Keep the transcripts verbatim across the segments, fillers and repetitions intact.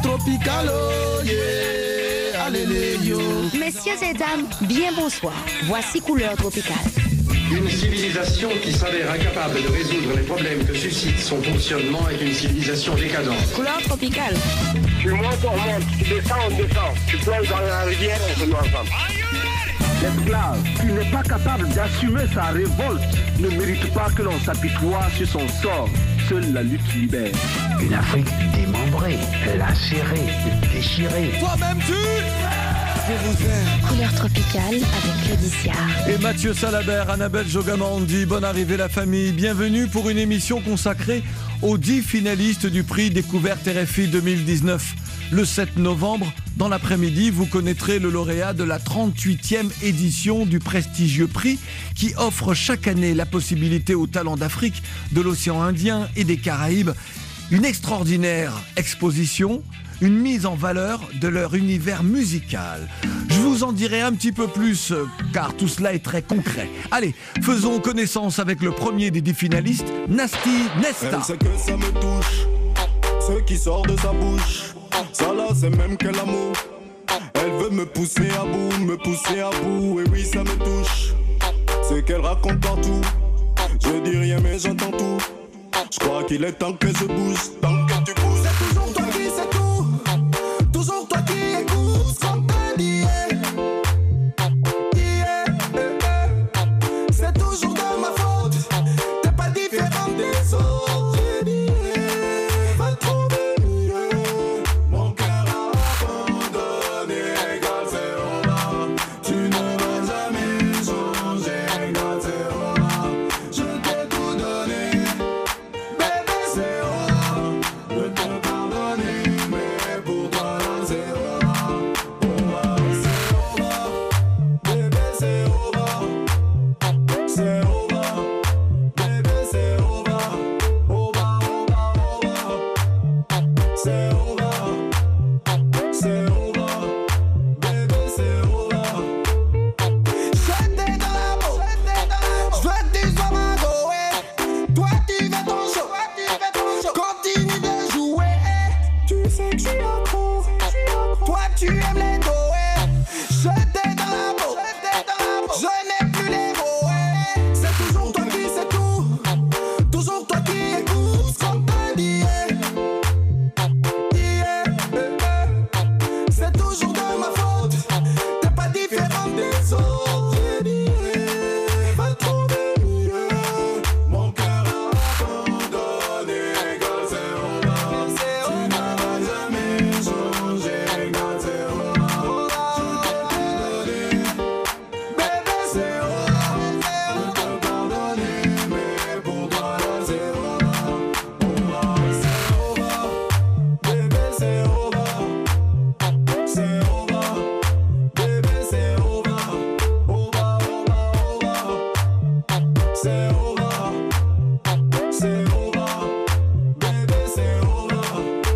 tropical, oh yeah, allez yo. Messieurs et dames, bien bonsoir. Voici Couleur Tropicale. Une civilisation qui s'avère incapable de résoudre les problèmes que suscite son fonctionnement est une civilisation décadente. Couleur Tropicale. Tu montes, on monte, tu descends, on descend. Tu plonges dans la rivière, on se met ensemble. L'esclave qui n'est pas capable d'assumer sa révolte ne mérite pas que l'on s'apitoie sur son sort. Seule la lutte libère. Une Afrique démembrée, lacérée, déchirée. Toi-même tu je vous aime. Couleur Tropicale avec Claude Siard. Et Mathieu Salabert, Annabelle Jogamandi, bonne arrivée la famille. Bienvenue pour une émission consacrée aux dix finalistes du prix Découverte R F I deux mille dix-neuf. Le sept novembre, dans l'après-midi, vous connaîtrez le lauréat de la trente-huitième édition du prestigieux prix qui offre chaque année la possibilité aux talents d'Afrique, de l'océan Indien et des Caraïbes une extraordinaire exposition, une mise en valeur de leur univers musical. Je vous en dirai un petit peu plus, car tout cela est très concret. Allez, faisons connaissance avec le premier des dix finalistes, Nasty Nesta. Elle sait que ça me touche, ce qui sort de sa bouche. Ça là, c'est même quel amour. Elle veut me pousser à bout, me pousser à bout. Et oui, ça me touche, ce qu'elle raconte partout. Je dis rien, mais j'entends tout. Je crois qu'il est temps que je bouge, tant que tu bouges. C'est toujours toi qui sais tout, toujours toi qui écoutes quand t'es lié. C'est toujours de ma faute, t'es pas différent des autres. J'ai dit, va trouver mieux. Mon cœur a abandonné, égal zéro là. Tu ne vas jamais changer, égal zéro là. Je t'ai tout donné, bébé zéro là. Je t'ai pardonné, mais pour toi là zéro là. Oh là, zéro là, bébé zéro là. Zéro là, bébé zéro là. Oh là, oh là, oh là. Zéro là, zéro là, bébé zéro là. J'étais dans la peau, je veux que tu sois ma go, eh. Toi tu fais ton show, continue de jouer, eh. Tu sais que je suis accro, toi tu aimes les dos, eh. J'étais dans la peau, je n'ai plus les mots, eh. C'est toujours toi qui sais tout, toujours toi qui écoutes quand t'es lié. C'est toujours de ma faute, t'es pas différent des autres. J'ai dit, va trouver mieux. Mon cœur a abandonné, égal zéro là. Tu ne vas jamais changer, égal zéro là. Je t'ai donné, bébé zéro là. Je t'ai pardonné, mais pour toi là zéro là. Oh là, zéro là, bébé zéro là. Zéro là, bébé zéro là. Oh là, oh là, oh là. Zéro là, zéro là, bébé zéro là.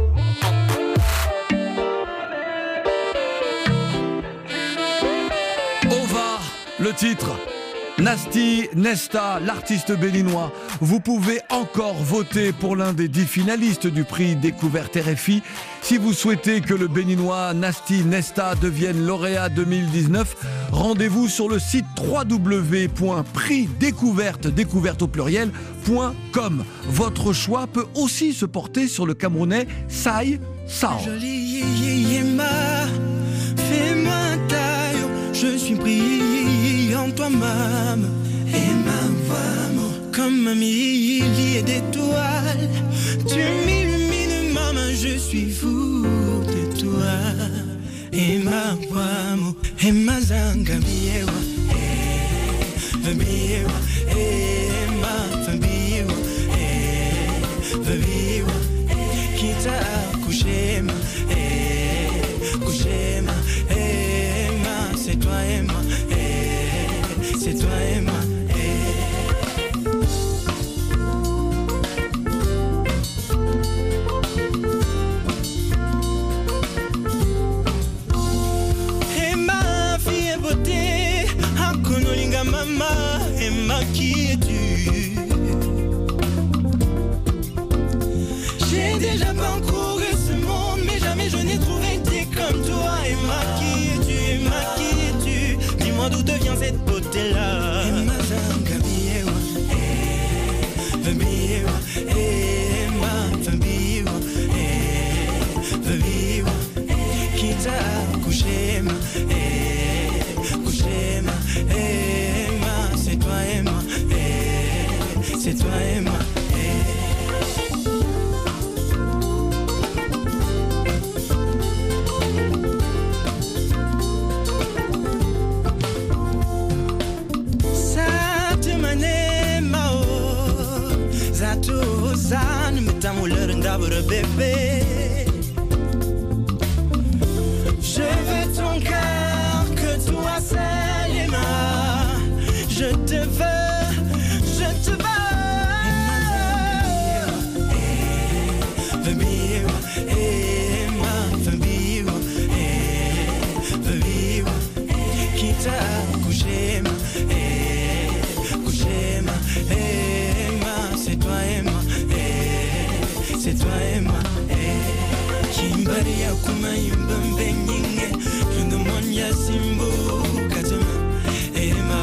Ova, le titre. Nasty Nesta, l'artiste béninois. Vous pouvez encore voter pour l'un des dix finalistes du prix Découverte R F I. Si vous souhaitez que le béninois Nasty Nesta devienne lauréat deux mille dix-neuf, rendez-vous sur le site w w w point prix découverte, découverte au pluriel, point com. Votre choix peut aussi se porter sur le Camerounais Sai Sao. Jolie Yéma, fais-moi taille, je suis pris en toi, maman, et ma femme, comme un millier d'étoiles, tu m'illumines, maman, je suis fou de toi, et ma femme, et ma zanga, biewa, et biewa, et ma femme, biewa, et biewa. Kita kushema, eh, kushema, eh, ma, c'est toi et moi, eh, c'est toi et moi, eh. Et ma fille est beauté, akonolinga mama, et ma d'où devient cette beauté-là. Emma Zangabiwa, eh, Vabiwa, Emma Vabiwa, eh, Vabiwa, Kita Kushema, eh, Kushema, Emma, c'est toi Emma, eh, c'est toi Emma, eh. Zan metamouleur ngabure bébé. Je veux ton cœur, que toi seul Emma. Je te veux, je te veux. Vabiwa, Emma, Vabiwa, Vabiwa, Kita Kushema, Kushema, Emma, c'est toi Emma. C'est toi et moi, eh. Kimbari ya kuma yimba mbenyinge. Je ne m'en y a simbo katuma, Emma.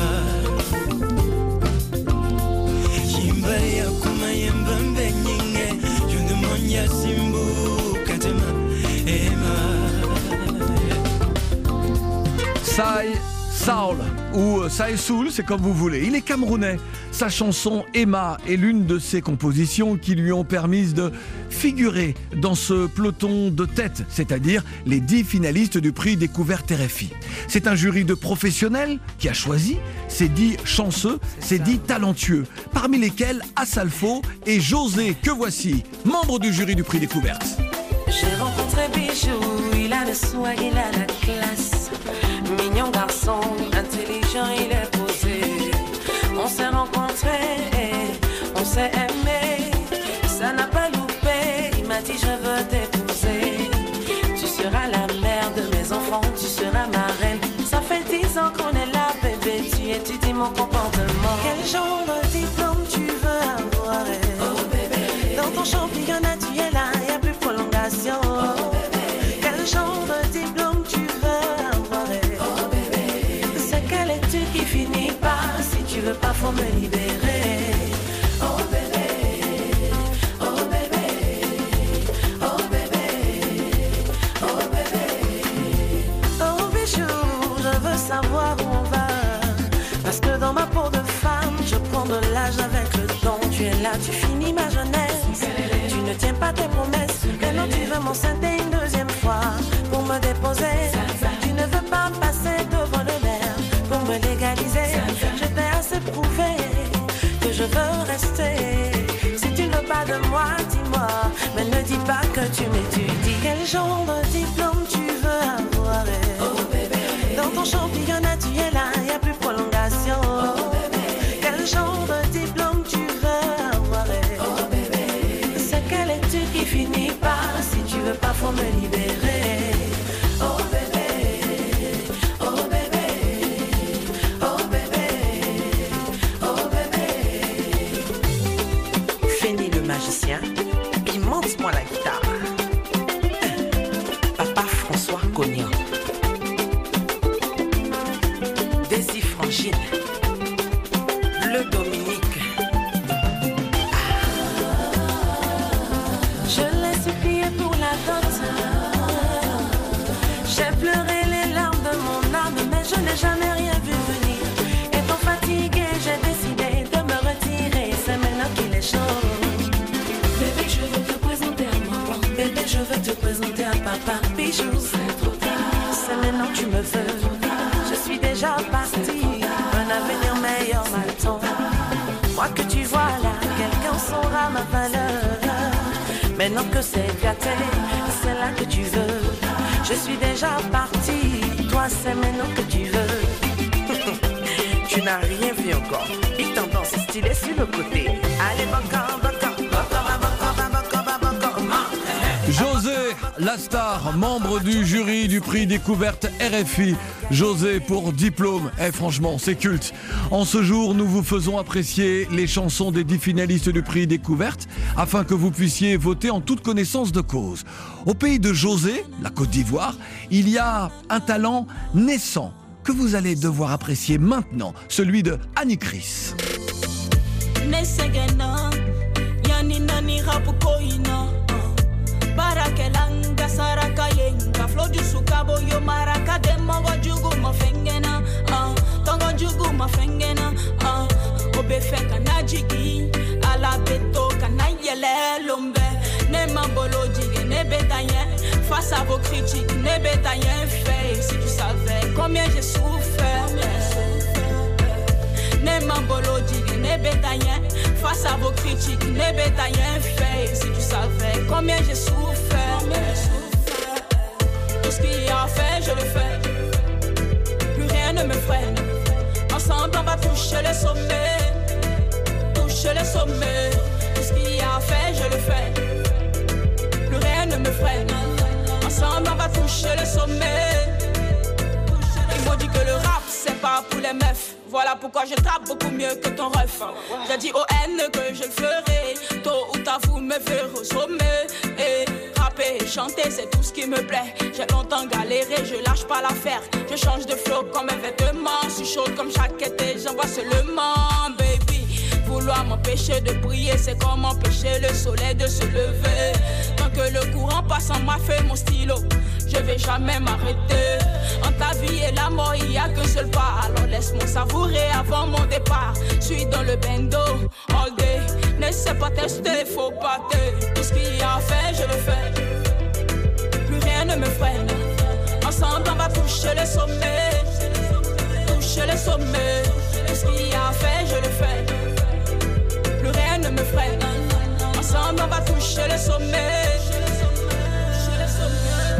Kimbari ya kuma yimba mbenyinge. Je ne m'en y a simbo katuma, Emma. Sai Saul ou Sai Soul, c'est comme vous voulez. Il est camerounais. Sa chanson Emma est l'une de ses compositions qui lui ont permis de figurer dans ce peloton de tête, c'est-à-dire les dix finalistes du prix Découverte R F I. C'est un jury de professionnels qui a choisi ces dix chanceux, ces dix talentueux, parmi lesquels Assalfo et José, que voici, membre du jury du prix Découverte. J'ai rencontré Bijou, il a le swag, il a la classe. Mignon garçon, intelligent, il est posé. On s'est rencontrés, on s'est aimé. Ça n'a pas loupé, il m'a dit je veux t'épouser. Tu seras la mère de mes enfants, tu seras ma reine. Ça fait dix ans qu'on est là, bébé, tu étudies mon comportement. Quel genre de diplôme tu veux avoir? Oh bébé, dans ton championnat tu es là, y'a plus de prolongation. Oh bébé, quel genre de diplôme tu veux avoir? Oh bébé, c'est quelle étude qui finit pas? Si tu veux pas, faut me libérer. Oh bébé, oh bébé, oh bébé, oh bébé. Oh bijou, je veux savoir où on va. Parce que dans ma peau de femme, je prends de l'âge avec le temps. Tu es là, tu finis ma jeunesse. Tu ne tiens pas tes promesses. Maintenant tu veux m'enceinter une deuxième fois pour me déposer. Tu ne veux pas passer devant le maire pour me légaliser. Je t'ai assez prouvé que je veux rester. Si tu ne veux pas de moi, dis-moi. Mais ne dis pas que tu m'étudies. Quel genre de diplôme tu veux avoir? Oh bébé, dans ton championnat tu es là, y'a plus de prolongation. Oh bébé, quel genre de diplôme tu veux avoir? Oh bébé, c'est quelle étude qui finit pas? Si tu veux pas, faut me libérer. Oh bébé, oh bébé, oh bébé, oh bébé. Fini le magicien, il monte-moi la guitare. Papa François Cognan, Daisy Frangine, le Dominique. Je l'ai supplié pour la dot. J'ai pleuré les larmes de mon âme, mais je n'ai jamais rien vu venir. Étant fatigué, j'ai décidé de me retirer. C'est maintenant qu'il est chaud. Bébé, je veux te présenter à maman. Bébé, je veux te présenter à papa. Bijou, c'est trop tard. C'est maintenant que tu me veux. Je suis déjà partie. Un avenir meilleur m'attend. Moi que tu vois là, quelqu'un saura ma valeur. Maintenant que c'est gâté, c'est là que tu veux. Je suis déjà partie, toi c'est maintenant que tu veux. Tu n'as rien vu encore, il tendance stylé sur le côté. Allez, bancan, bancan, bancan, bancan, bancan, bancan, bancan. José, la star, membre du jury du prix Découverte R F I. José pour diplôme. Eh, franchement, c'est culte. En ce jour, nous vous faisons apprécier les chansons des dix finalistes du prix Découverte afin que vous puissiez voter en toute connaissance de cause. Au pays de José, la Côte d'Ivoire, il y a un talent naissant que vous allez devoir apprécier maintenant, celui de Annie Chris. Nesegena, yani nani rapukoina. Barakelanga saraka yenga, flow du sukabo yo maraka demo wajugu mafengena. Tongo jugu mafengena. Obefeka najigi, ala beto kanayele lombe. Ne mambolo jige, ne bétayen. Face à vos critiques, ne bétayen fait. Si tu savais combien j'ai souffert. Ne mambolo jige, ne bétayen. Face à vos critiques, ne bétayen fait. Si tu savais combien j'ai souffert. Tout ce qu'il y a à faire, je le fais. Plus rien ne me freine. Ensemble on va toucher le sommet. Toucher le sommet. Tout ce qu'il y a à faire, je le fais. Plus rien ne me freine. Ensemble on va toucher le sommet. Ils m'ont dit que le rap c'est pas pour les meufs. Voilà pourquoi je tape beaucoup mieux que ton ref. J'ai dit aux haines que je le ferai. Tôt ou tard vous me verrez au sommet. Et rapper et chanter c'est tout ce qui me plaît. J'ai longtemps galéré, je lâche pas l'affaire. Je change de flow comme un vêtement. Je suis chaude comme chaque été, j'envoie seulement baby. Vouloir m'empêcher de briller, c'est comme empêcher le soleil de se lever. Tant que le courant passe en m'a fait mon stylo, je vais jamais m'arrêter. En ta vie et la mort, il y a qu'un seul pas. Alors laisse-moi savourer avant mon départ. Je suis dans le bendo all day. Ne sais pas tester, faut pas te. Tout ce qu'il y a à faire, je le fais. Plus rien ne me freine. Ensemble, on va toucher le sommet. Toucher le sommet. Tout ce qu'il y a à faire, je le fais. Plus rien ne me freine. Ensemble, on va toucher le sommet. Toucher le sommet.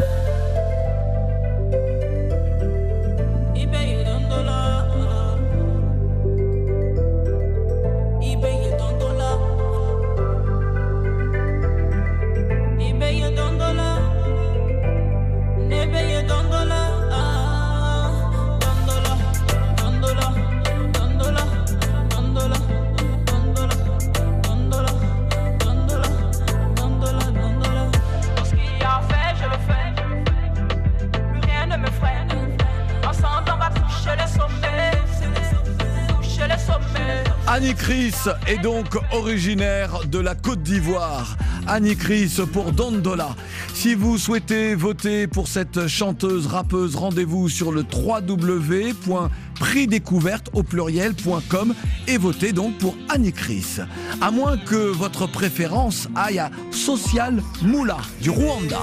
Annie Chris est donc originaire de la Côte d'Ivoire. Annie Chris pour Dondola. Si vous souhaitez voter pour cette chanteuse rappeuse, rendez-vous sur le w w w point prix découverte au pluriel point com et votez donc pour Annie Chris. À moins que votre préférence aille à Social Moula du Rwanda.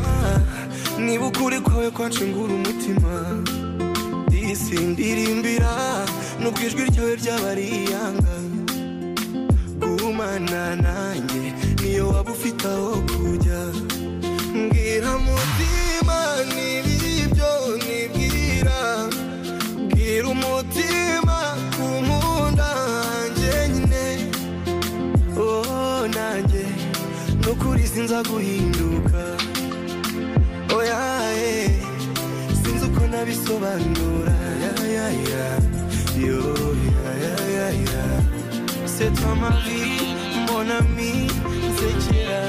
Sindirimbira nubwo ijwi ryawe ry'abariyanga gumana nanjye niyo waba ufite aho kujya mbwira mutima n'ibyo nibwira mbwira umutima kumunda nanjye nyine oh nanjye nukuri sinza guhinduka oya eh sinzi uko nabisobanura ya ya yo ya ya ya ya c'est toi ma vie mon ami c'est Kira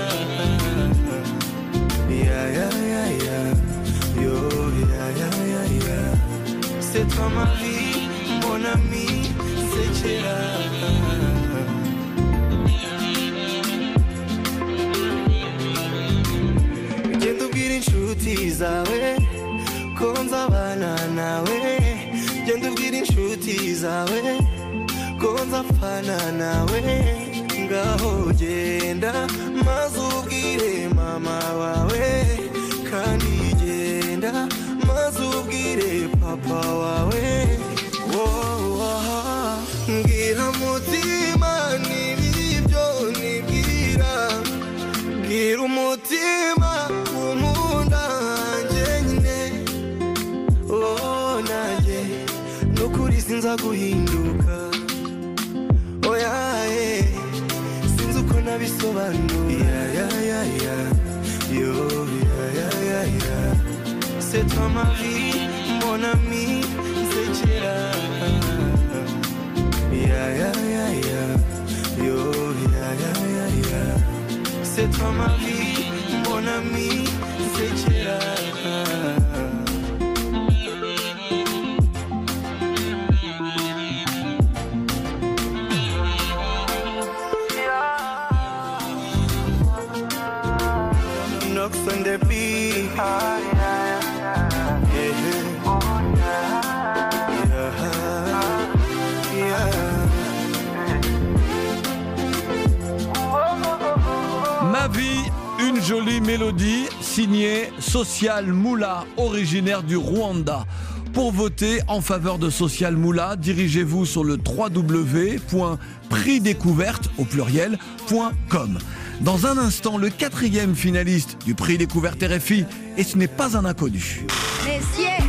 ya ya ya ya yo ya ya ya ya c'est toi ma vie mon ami c'est Kira genda ubwira inshuti zawe ko nzabana nawe genda ubwira inshuti zawe ko nzapfana nawe ngaho genda maze ubwire mama wawe kandi genda maze ubwire papa wawe mbwira mutima n'ibyo nibwira mbwira umutima kumunda nanjye nyine oh nanjye nukuri sinza guhinduka oya eh sinzi uko nabisobanura ya ya ya yo ya ya ya ya c'est toi ma vie mon ami c'est Kira ya ya ya ya yo ya ya ya ya c'est toi ma vie mon ami c'est Kira drugs on the beat. Ah, yeah, yeah, yeah. Oh, yeah. Yeah. Ma vie, une jolie mélodie, signée Social Moula, originaire du Rwanda. Pour voter en faveur de Social Moula, dirigez-vous sur le w w w point prix découverte au pluriel point com. Dans un instant, le quatrième finaliste du prix découverte R F I, et ce n'est pas un inconnu. Messieurs,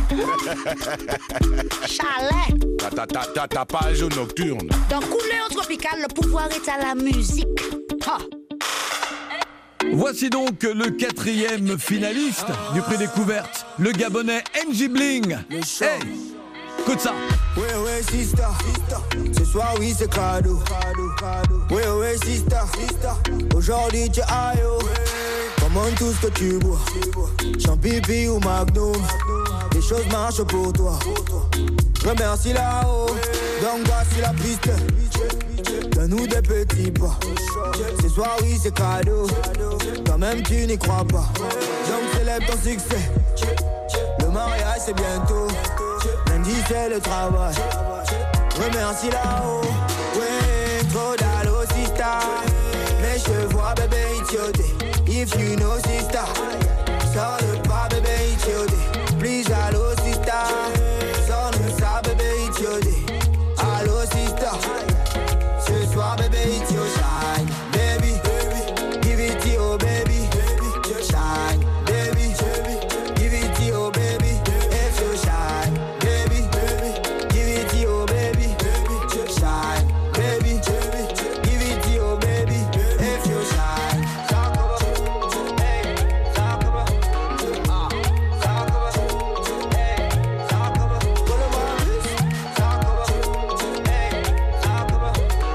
chalet. Ta, ta, ta, ta page nocturne. Dans Couleur Tropicale, le pouvoir est à la musique. Ha. Voici donc le quatrième finaliste du prix découverte, le Gabonais N J Bling. Hey, écoute ça. Ouais, ouais, sister. Ce soir, oui, c'est cadeau. Ouais, ouais, sister. Aujourd'hui, tu ailles. Commande tout ce que tu bois. Champipi ou Magnum. Les choses marchent pour toi. Remercie là-haut. Donc, voici la piste. Donne-nous des petits pas. Ce soir, oui, c'est cadeau. Quand même, tu n'y crois pas. Donc, célèbre ton succès. Le mariage, c'est bientôt. Lundi, c'est le travail. Remercie là-haut. Ouais, trop d'allo, sister. Mes cheveux, bébé, itioté. If you know, sister. Sors le pas, bébé, itioté. Please, allo, sister. Sors le ça, bébé, itioté. Allo, sister. Ce soir, bébé, it's your shine, baby, baby. Give it to your baby, baby. Shine, baby, baby. Give it to your baby, it's your shine, baby, baby. Give it to your baby, baby. Shine, baby, baby. Give it to your baby, it's your shine. Hey, Sakaba, ah, Sakaba, hey, Sakaba. Go to Maurice, Sakaba, hey, Sakaba.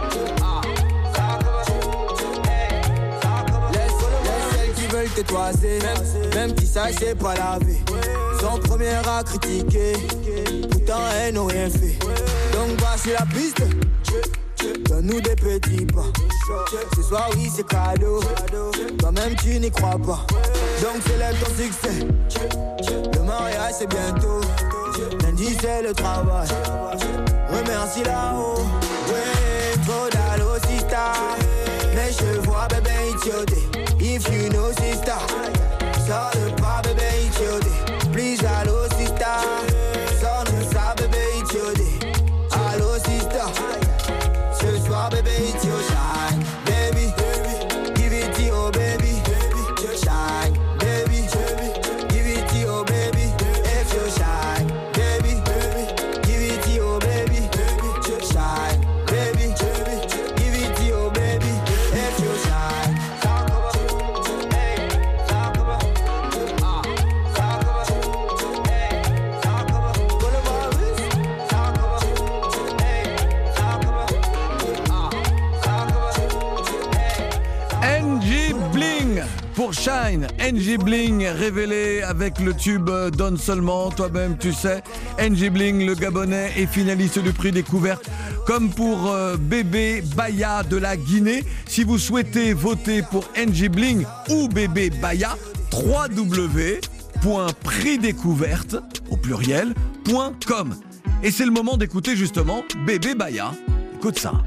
Veulent te toiser, même, même qui ça c'est pas laver. Son premier à critiquer, pourtant elles n'ont rien fait. Donc voici la piste, donne-nous des petits pas. Ce soir oui c'est cadeau, quand même tu n'y crois pas. Donc célèbre ton succès, le mariage c'est bientôt. Lundi c'est le travail, remercie là-haut. Ouais, trop d'allo sister. Mes cheveux bébé itioté. If you know sister, sors le pas bébé itioté. Please allo sister, sors le ça bébé itioté. Allo sister, ce soir bébé itio shine, baby, baby. Give it to your baby, baby. Shine, baby, baby. Give it to your baby, if you shine, baby, baby. Give it to your baby, baby. Shine, baby, baby. Give it to your baby, if you shine. Pour Shine, N J Bling, révélé avec le tube Donne seulement, toi-même tu sais. N J Bling, le Gabonais, est finaliste du prix découverte. Comme pour euh, Bébé Baya de la Guinée. Si vous souhaitez voter pour N J Bling ou Bébé Baya, w w w point prix découverte au pluriel point com. Et c'est le moment d'écouter justement Bébé Baya. Écoute ça.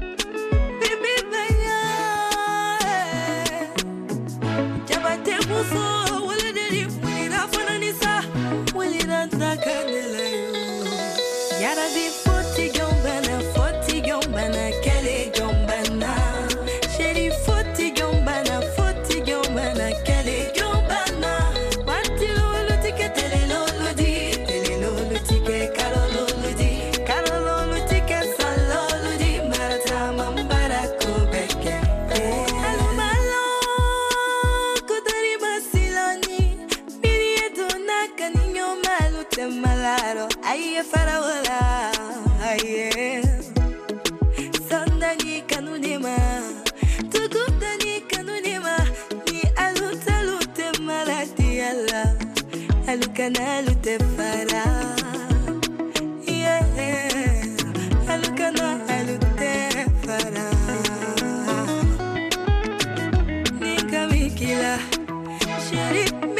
Yara di foti gombana, foti gombana, kele gombana. Sheri foti gombana, foti gombana, kele gombana. Mati lolo tike tele lolo di, tele lolo tike kalo lolo di, kalo lolo tike sa lolo di, marata mambara kubeke. Alo malo, kudari masilani, miri edo nakaninyo malu te malaro, aye farawala. Aye, Sandani kanunema, Tukutani kanunema, ni aluta lute malati ala, alukana alute fara. Yeah, alukana alute fara. Nika mikila, sherip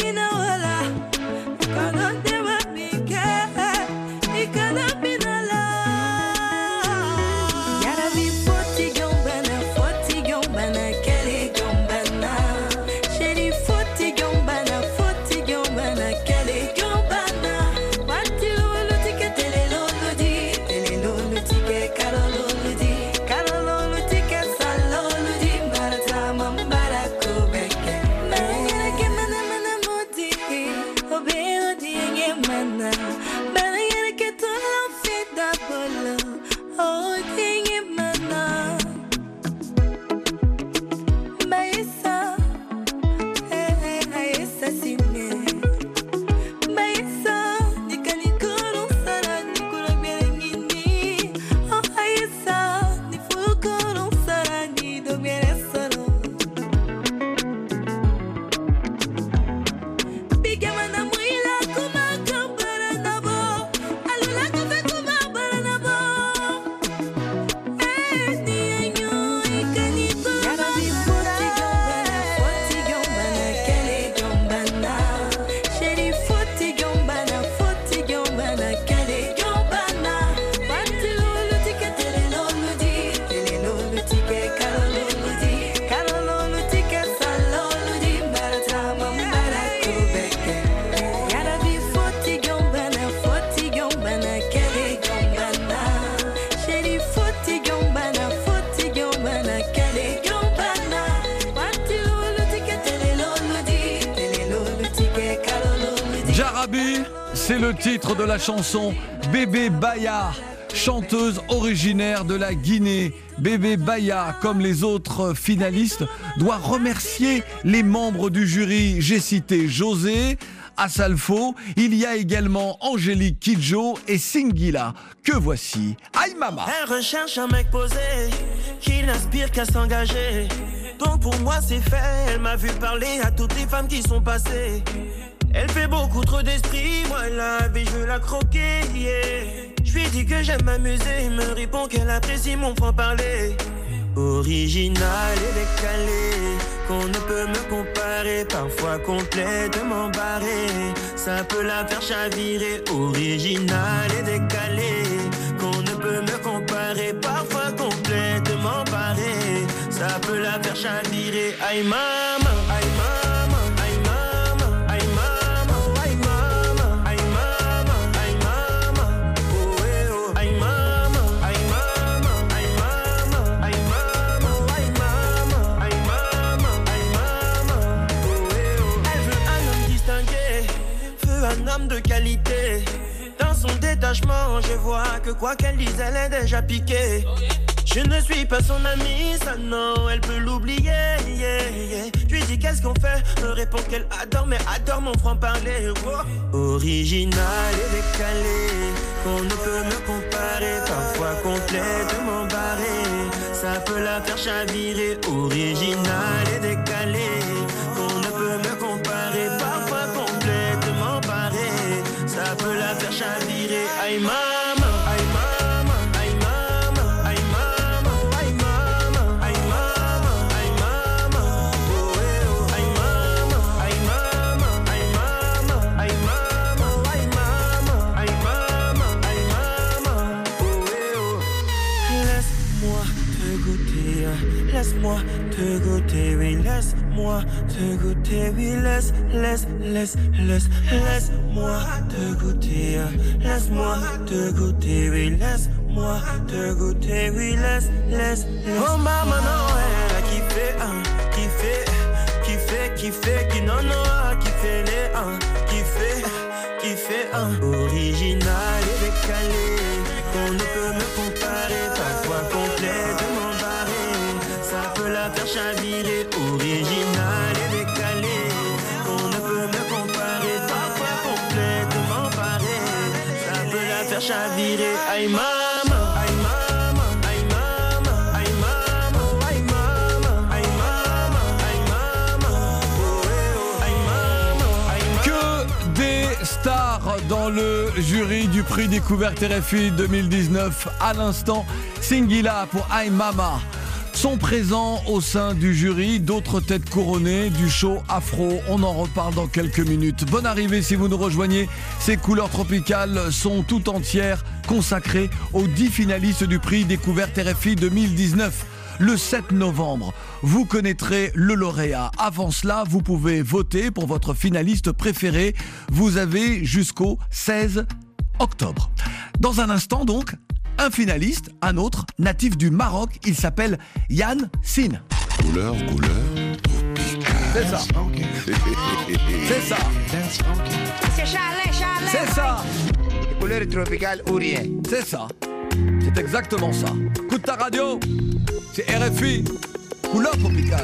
Jarabi, c'est le titre de la chanson. Bébé Baya, chanteuse originaire de la Guinée. Bébé Baya, comme les autres finalistes, doit remercier les membres du jury. J'ai cité José, Asalfo, il y a également Angélique Kidjo et Singila, que voici. Aïe Mama. Elle recherche un mec posé, qui n'aspire qu'à s'engager. Donc pour moi c'est fait, elle m'a vu parler à toutes les femmes qui sont passées. Elle fait beaucoup trop d'esprit, moi la vie je veux la croquer, yeah. Je lui dis que j'aime m'amuser, il me répond qu'elle apprécie mon franc-parler. Original et décalé, qu'on ne peut me comparer, parfois complètement barré, ça peut la faire chavirer. Original et décalé, qu'on ne peut me comparer, parfois complètement barré, ça peut la faire chavirer. Aïe maman, aïe maman, aïe maman, aïe maman, aïe maman, aïe maman, aïe maman, oh eh oh, aïe maman, aïe maman, aïe maman, aïe maman, aïe maman, aïe maman, aïe maman, oh eh oh. Elle veut un homme distingué, veut un homme de qualité. Dans son détachement, je vois que quoi qu'elle dise, elle est déjà piquée. Je ne suis pas son amie, ça non, elle peut l'oublier, yeah, yeah. Je lui dis qu'est-ce qu'on fait, me répond qu'elle adore, mais adore mon franc-parler, oh. Original et décalé, qu'on ne peut me comparer, parfois complètement barré, ça peut la faire chavirer. Original et décalé, qu'on ne peut me comparer, parfois complètement barré, ça peut la faire chavirer. Aïe maman, aïe maman, aïe maman, aïe maman, aïe maman, aïe maman, aïe maman, oh eh oh, aïe maman, aïe maman, aïe maman, aïe maman, aïe maman, aïe maman, aïe maman, oh eh oh. Laisse-moi te goûter, laisse-moi te goûter, oui, laisse-moi te goûter, oui, laisse, laisse, laisse, laisse, laisse-moi te goûter, laisse-moi te goûter, oui, laisse-moi te goûter, oui, laisse, laisse, laisse. Oh maman, non, elle a kiffé, hein, kiffé, kiffé, kiffé, qui non, non, kiffé les, hein, kiffé, kiffé, hein. Original et décalé, qu'on ne peut me comparer, parfois complètement barré, ça peut la faire chavirer. Original et décalé, qu'on ne peut me comparer, parfois complètement barré, ça peut la faire chavirer. Aïe maman, aïe maman, aïe maman, aïe maman, aïe maman, aïe maman, aïe maman, oh eh oh, aïe maman, aïe maman. Que des stars dans le jury du prix Découverte R F I deux mille dix-neuf. À l'instant, Singila pour Aïe Mama sont présents au sein du jury. D'autres têtes couronnées du show Afro. On en reparle dans quelques minutes. Bonne arrivée si vous nous rejoignez. Ces couleurs tropicales sont tout entières consacrées aux dix finalistes du prix Découverte R F I deux mille dix-neuf. Le sept novembre, vous connaîtrez le lauréat. Avant cela, vous pouvez voter pour votre finaliste préféré. Vous avez jusqu'au seize octobre. Dans un instant donc, un finaliste, un autre, natif du Maroc, il s'appelle Yann Sin. Couleur, couleur, tropicale. C'est ça. C'est ça. C'est chalet, chalet. C'est ça. Couleur tropicale ou rien. C'est ça. C'est exactement ça. Écoute ta radio. C'est R F I. Couleur tropicale.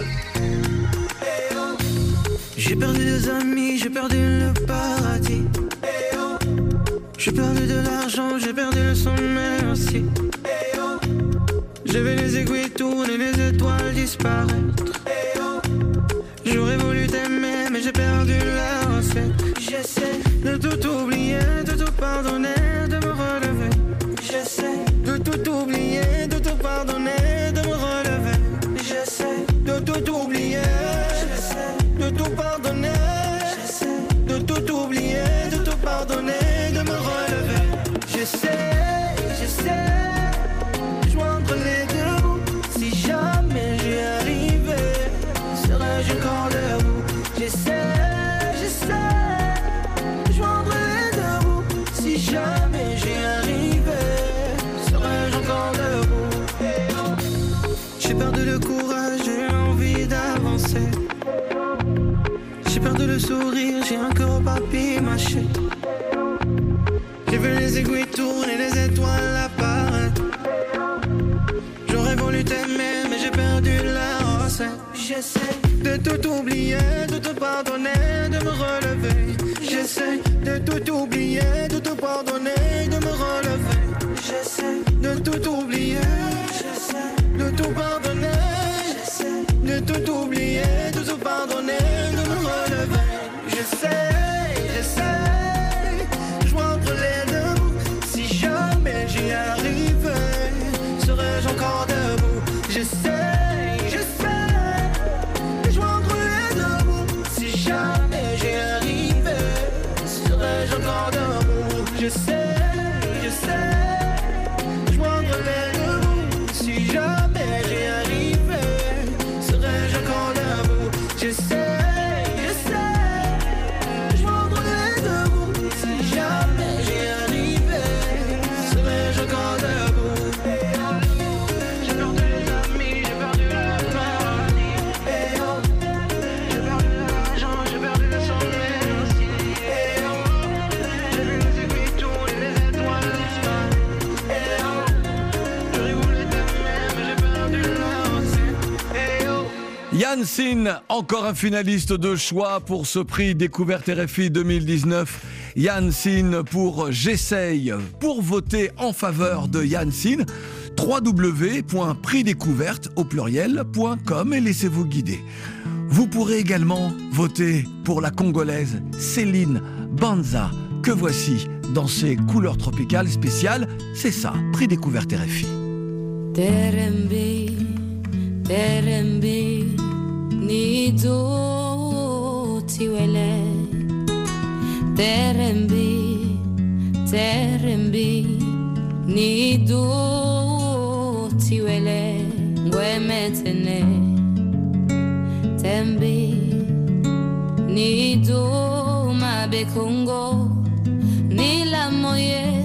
J'ai perdu des amis, j'ai perdu le paradis. J'ai perdu de l'argent, j'ai perdu le sommeil aussi. J'ai vu les aiguilles tourner, les étoiles disparaître. J'aurais voulu t'aimer, mais j'ai perdu la recette. J'essaie de tout oublier, de tout pardonner, de me relever. J'essaie de tout oublier, de tout pardonner, de me relever. J'essaie de tout oublier, j'essaie de tout pardonner. J'essaie de tout oublier, de tout pardonner, de me relever. J'essaie, j'essaie, joindre les deux bouts. Si jamais j'y arrivais, serais-je encore debout? J'essaie, j'essaie, joindre les deux bouts. Si jamais j'y arrivais, serais-je encore debout? J'ai perdu le courage, j'ai envie d'avancer. J'ai perdu le sourire, j'ai un cœur au papier mâché. marcher. J'ai vu les aiguilles tourner, les étoiles apparaître. J'aurais voulu t'aimer, mais j'ai perdu la recette. J'essaie de tout oublier, de te pardonner, de me relever. J'essaie de tout oublier, de te pardonner, de me relever. J'essaie de tout oublier, j'essaie de tout pardonner. J'essaie de tout oublier, de te pardonner, de me relever. J'essaie, j'essaie, joindre les deux bouts. Si jamais j'y arrivais, serais-je encore debout? J'essaie, j'essaie, joindre les deux bouts. Si jamais j'y arrivais, serais-je encore debout? J'essaie, j'essaie, joindre les deux bouts. Si jamais j'y arrivais, serais-je encore debout? J'essaie. Yann Sin, encore un finaliste de choix pour ce prix Découverte R F I deux mille dix-neuf. Yann Sin pour J'essaye. Pour voter en faveur de Yann Sin, w w w point prix découverte au pluriel point com et laissez-vous guider. Vous pourrez également voter pour la Congolaise Céline Banza, que voici dans ses couleurs tropicales spéciales. C'est ça, prix Découverte R F I. Terembe, terembe, nido tiwele. Terembe, terembe, nido tiwele. Ngwemetene, tembe, nido mabekongo, nila moye,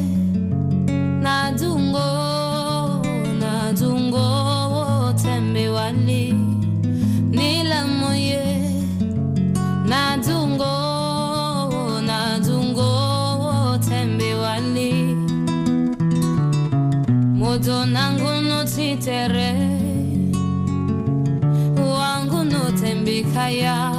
nadungo, nadungo, tembe wali, nila moye, nadungo, nadungo, tembe wali, modo nangu no titere, wangu no tembe kaya,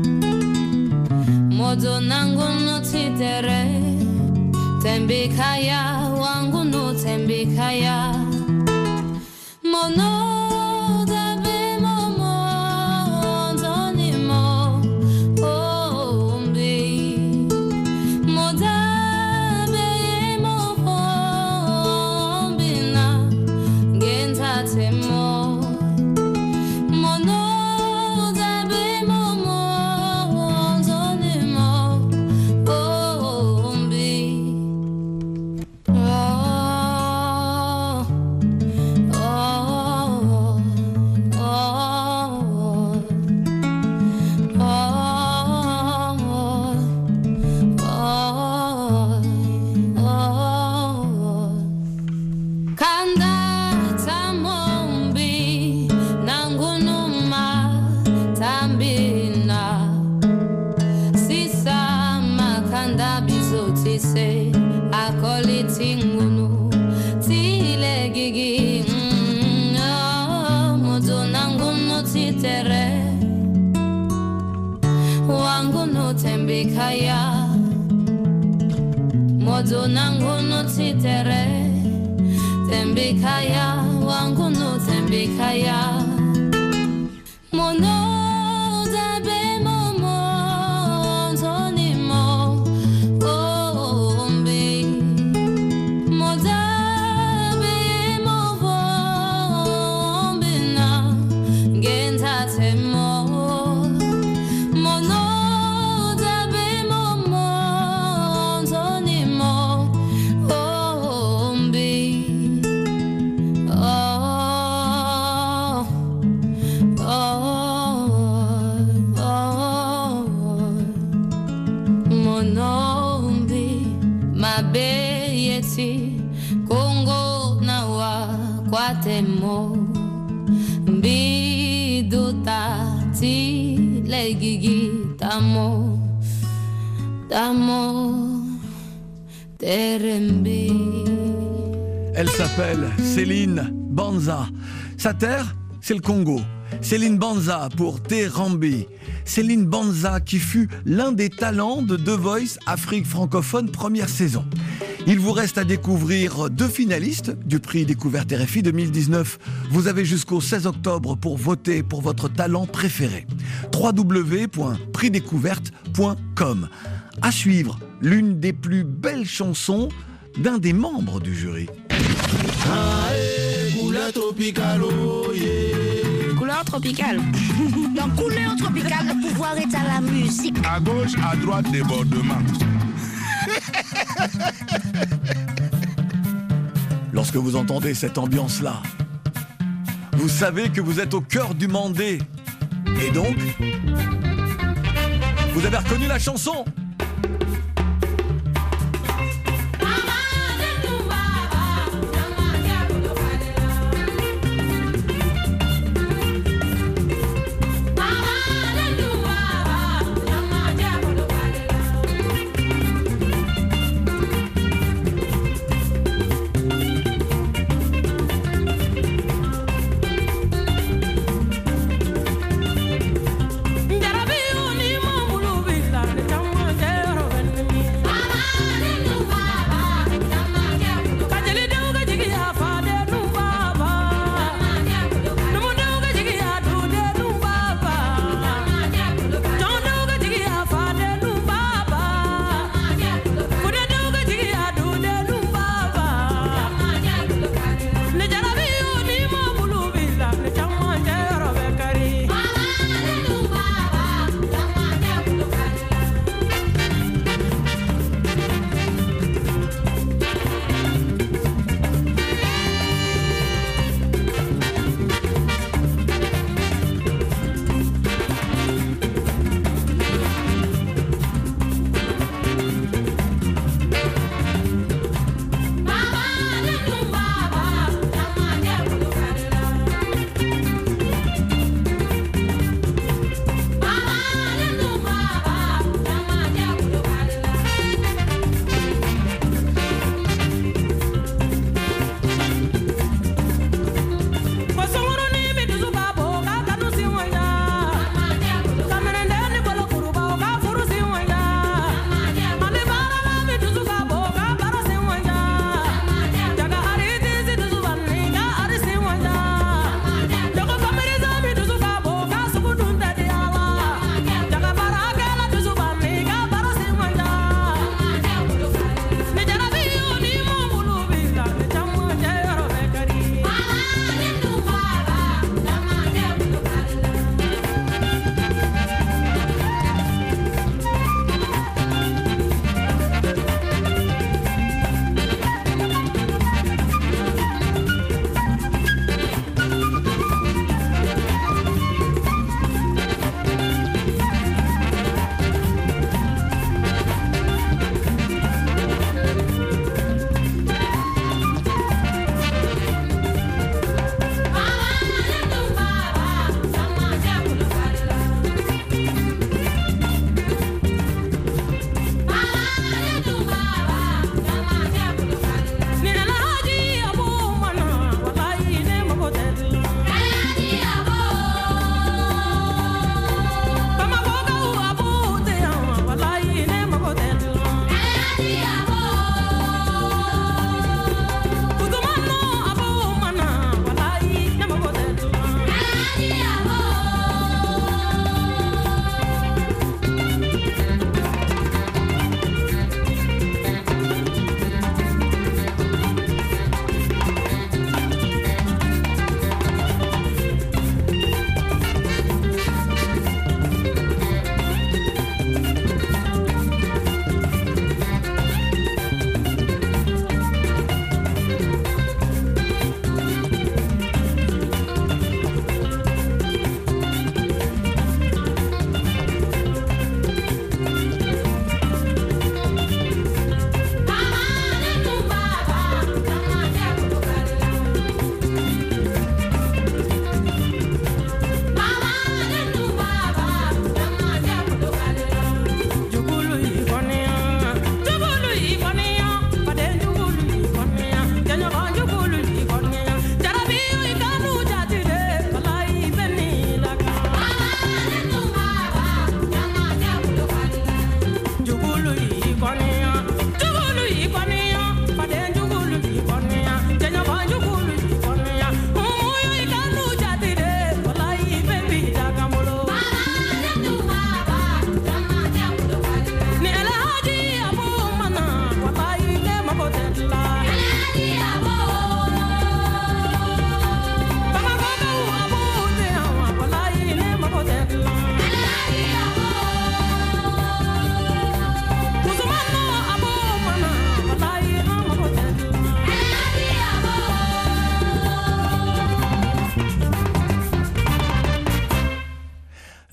modo nangu no titere, tembe kaya, wangu no tembe kaya, mono. Kaya mozo nangu no titere tembe kaya wangu no tembe kaya mono dabe momo zoni mo ombi modabe movo ombina genta temo mono Congo na wa kwatemo biduta ti legigi tamo Kamo Terembi. Elle s'appelle Céline Banza. Sa terre, c'est le Congo. Céline Banza pour Terambi. Céline Banza qui fut l'un des talents de The Voice Afrique francophone première saison. Il vous reste à découvrir deux finalistes du prix Découverte R F I deux mille dix-neuf. Vous avez jusqu'au seize octobre pour voter pour votre talent préféré. w w w point prix découverte point com. À suivre, l'une des plus belles chansons d'un des membres du jury. Couleur tropicale, oh yeah. Couleur tropicale. Dans Couleur tropicale, le pouvoir est à la musique. À gauche, à droite, débordement. Lorsque vous entendez cette ambiance-là, vous savez que vous êtes au cœur du Mandé. Et donc, vous avez reconnu la chanson. Jarabi uni mo bulu bila, le tamu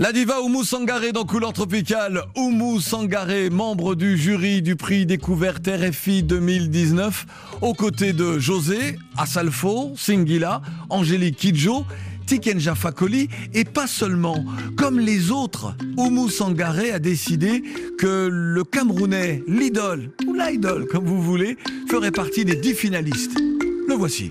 La diva Oumou Sangaré dans Couleur Tropicale. Oumou Sangaré, membre du jury du prix Découverte R F I deux mille dix-neuf, aux côtés de José, Assalfo, Singila, Angélique Kidjo, Tikenja Fakoli, et pas seulement. Comme les autres, Oumou Sangaré a décidé que le Camerounais, l'idole, ou l'idole comme vous voulez, ferait partie des dix finalistes. Le voici.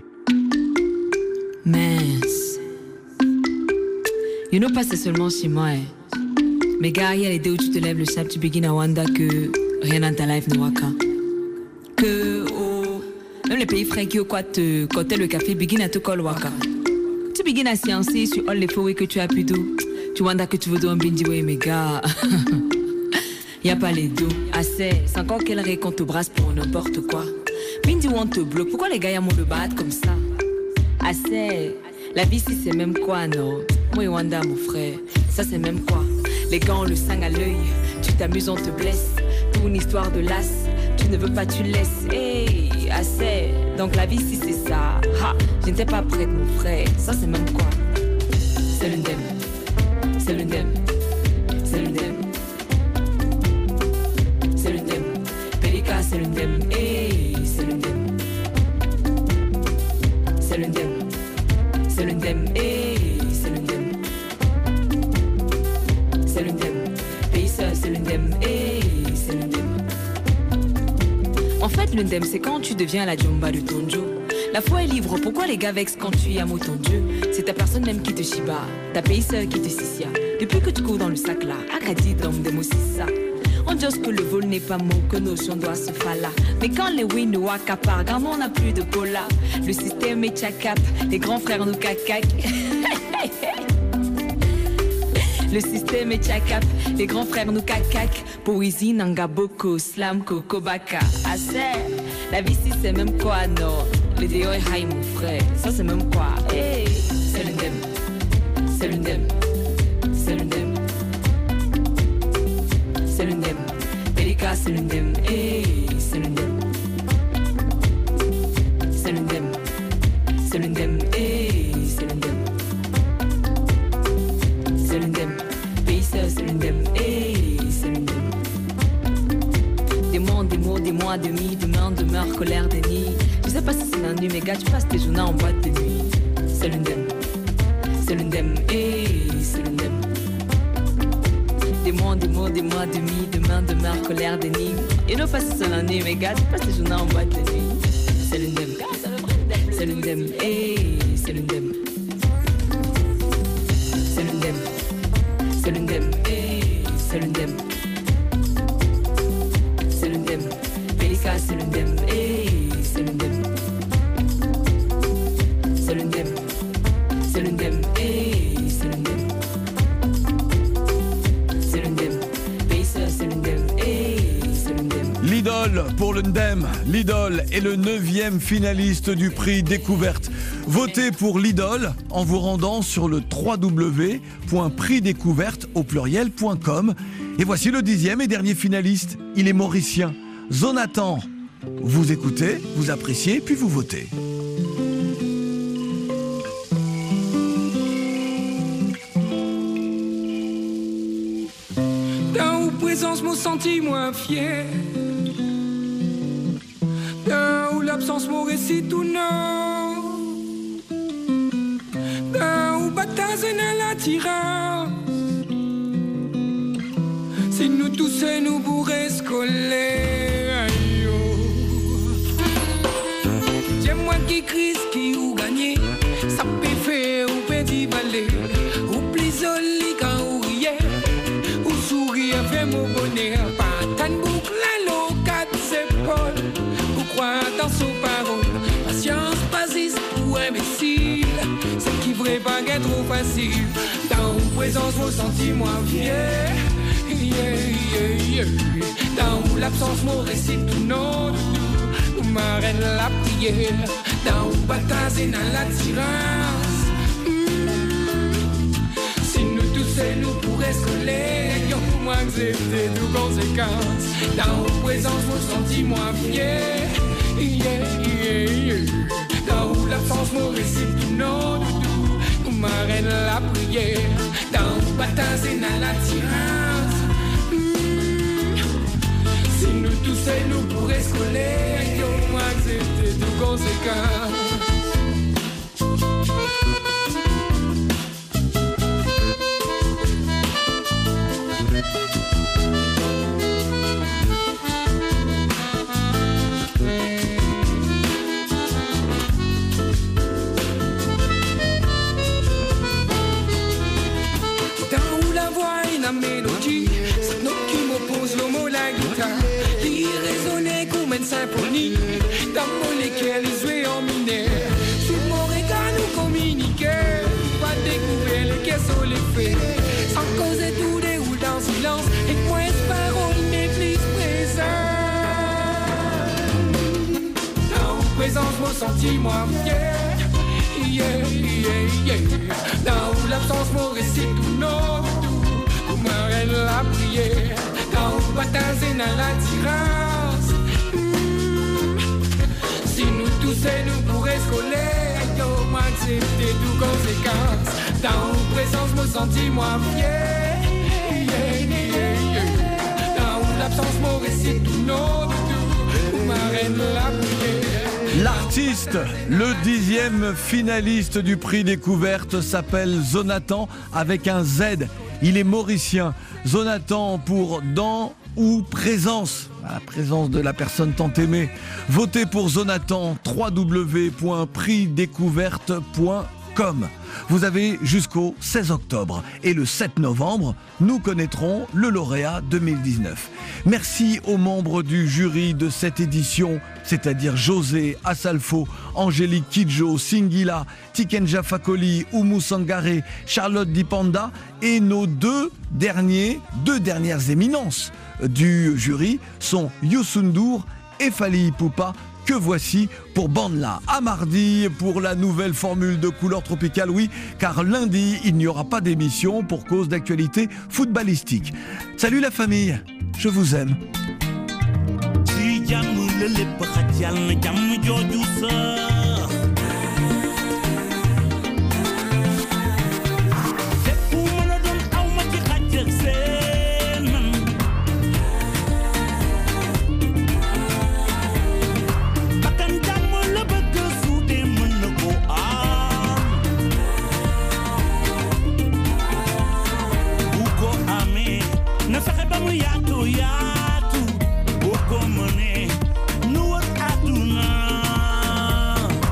Mince. You know pas c'est seulement chez moi. Hein. Mais gars, il y a les deux où tu te lèves le chap, tu begins à Wanda que rien dans ta life ne waka. Que oh, même les pays frères qui au quoi te côté le café begin à te call waka. Tu begins à sciencer sur all les faux que tu as pu d'eau. Tu Wanda que tu veux un bindi way mais gars. Y a pas les deux. Assez, c'est encore quelle règle qu'on te brasse pour n'importe quoi. Bindi on te bloque. Pourquoi les gars y a mon le battre comme ça? Assez, la vie si c'est même quoi non? Moi et Wanda mon frère, ça c'est même quoi? Les gants ont le sang à l'œil, tu t'amuses on te blesse. Pour une histoire de las, tu ne veux pas tu laisses. Hey, assez, donc la vie si c'est ça. Ha, je n'étais pas prête mon frère, ça c'est même quoi? C'est le ndem, c'est le ndem, c'est le ndem, c'est le ndem. Pelika c'est le ndem, hey, c'est le ndem, c'est le ndem, c'est le ndem, hey. En fait, l'undem, c'est quand tu deviens la Jumba de Tonjo. La foi est libre, pourquoi les gars vexent quand tu y as mot ton Dieu? C'est ta personne même qui te chiba, ta pays seul qui te sissia. Depuis que tu cours dans le sac là, Akadi d'homme de ça. On dit que le vol n'est pas mot, que nos chiens doivent se faire là. Mais quand les win nous accaparent, quand on n'a plus de cola, le système est tchakap, les grands frères nous cacac. Le système est tchakap, les grands frères nous cacac. Poésie, Nangaboko, Slam, Coco, Baka. Assez, la vie si c'est même quoi, non? Le déo est high, mon frère, ça c'est même quoi? Hey, c'est le ndem, c'est le ndem, c'est le ndem, c'est le ndem. Pelika, c'est le ndem, hey, c'est le ndem, c'est le ndem, c'est le ndem, hey, c'est le ndem, c'est le ndem. C'est le ndem, hey, c'est le ndem. Des mois, des mots, des mois, demi, demain, demeure, colère, déni. Je sais pas si c'est la nuit, mais gars, tu passes tes journées en boîte de nuit. C'est le ndem, c'est le ndem, hey, c'est le ndem. Des mois, des mots, des mois, demi, demain, demeure, colère, déni. Je sais pas si c'est la nuit, mais gars, tu passes tes journées en boîte de nuit. C'est le ndem, c'est le ndem, hey, c'est le ndem. C'est le ndem. C'est le ndem, hey, c'est le ndem. C'est le ndem, Pelika, c'est le ndem, hey, c'est le ndem. C'est le ndem, c'est le ndem, hey, c'est le ndem. C'est le ndem, Pelika, c'est le ndem, hey, c'est le ndem. L'idole pour le ndem, l'idole est le neuvième finaliste du prix Découverte. Votez pour l'idole en vous rendant sur le w w w point prix découverte au pluriel point com. Et voici le dixième et dernier finaliste. Il est mauricien, Zonathan. Vous écoutez, vous appréciez, puis vous votez. Dans vos présences, me senti moins fier. Dans l'absence, mon récit tout non. Ou bataille dans l'attirance. Si nous tous nous bourrés scolaires. J'aime moi qui crise, qui ou gagné. Ça peut faire ou petit balai. Ou plus joli quand ou riez. Ou sourire fait mon bonheur. Pas tant boucle à l'eau, quatre épaules. Ou croire dans son parole. Patience, basiste ou imbécile. C'est qui vrai pas qu'être trop facile. Dans vos présence, vos sentiments vieux. Yeah, yeah, yeah. Dans l'absence, mon récit tout non de tout. Ou marraine la prière. Dans vos batailles, dans l'attirance. Mm. Si nous tous et nous pourrions se coller, y'en pour moi accepter nos conséquences. Dans vos présence, vos sentiments vieux. Yeah, yeah, yeah. Dans l'absence, mon récit tout non de tout. Nous marraine la prière. Dans bataille c'est dans l'attirance. Mm. Si nous tous et nous pourrions se coller, yo moi accepter tout conséquence. La mélodie, c'est nous qui m'oppose le mot la guitare. Qui résonnait comme une symphonie, dans mon lesquels ils jouaient en mineur. Sur mon regard nous communiquer, pas découvrir les caisses les faits. Sans causer tout déroule dans silence, et moi parole n'église présente. Dans vos présences, mon sentiment, yeah, yeah, yeah, yeah. Dans vos l'absence, mon récit tout non. Marraine la prière, dans le bataille c'est dans l'attirance. Mm. Si nous tous et nous pourrions se coller, yo m'accepter tout conséquence. Dans la présence, me sentis moi fier. Yeah, yeah, yeah. Dans l'absence, mon récit tout non du tout. Marraine la prière. L'artiste, le dixième finaliste du prix Découverte, s'appelle Zonatan avec un Z. Il est mauricien. Zonatan pour Dans ou Présence. La présence de la personne tant aimée. Votez pour Zonatan, w w w point prix découverte point com. Vous avez jusqu'au seize octobre. Et le sept novembre, nous connaîtrons le lauréat deux mille dix-neuf. Merci aux membres du jury de cette édition, c'est-à-dire José Assalfo, Angélique Kidjo, Singila, Tikenja Fakoli, Oumou Sangaré, Charlotte Dipanda et nos deux derniers, deux dernières éminences du jury sont Youssou N'Dour et Fally Ipupa, que voici pour Banla. À mardi pour la nouvelle formule de Couleur Tropicale, oui, car lundi, il n'y aura pas d'émission pour cause d'actualité footballistique. Salut la famille, je vous aime. Yato yato, oko mone, nuot aduna.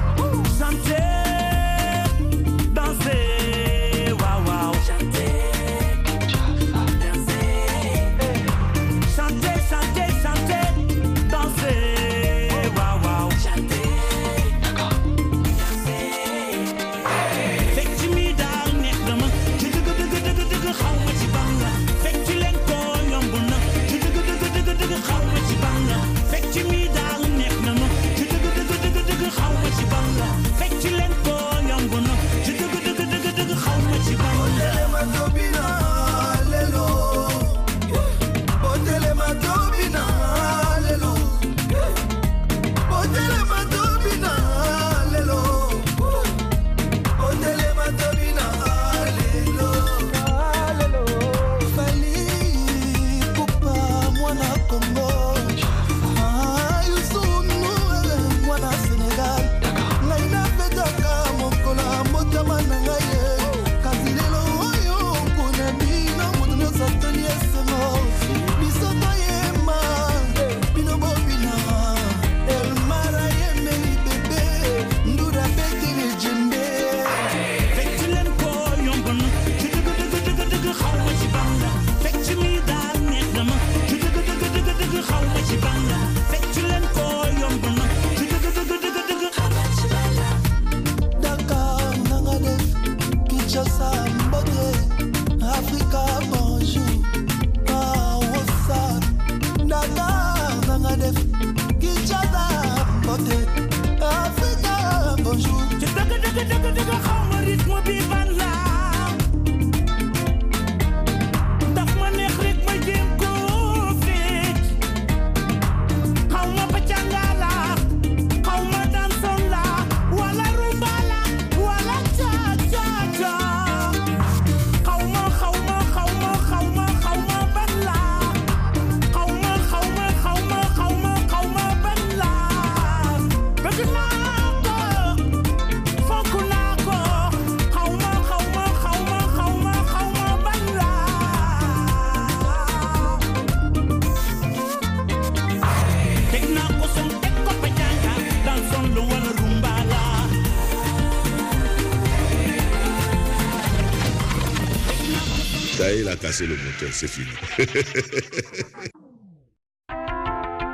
Ça y est, il a cassé le moteur, c'est fini.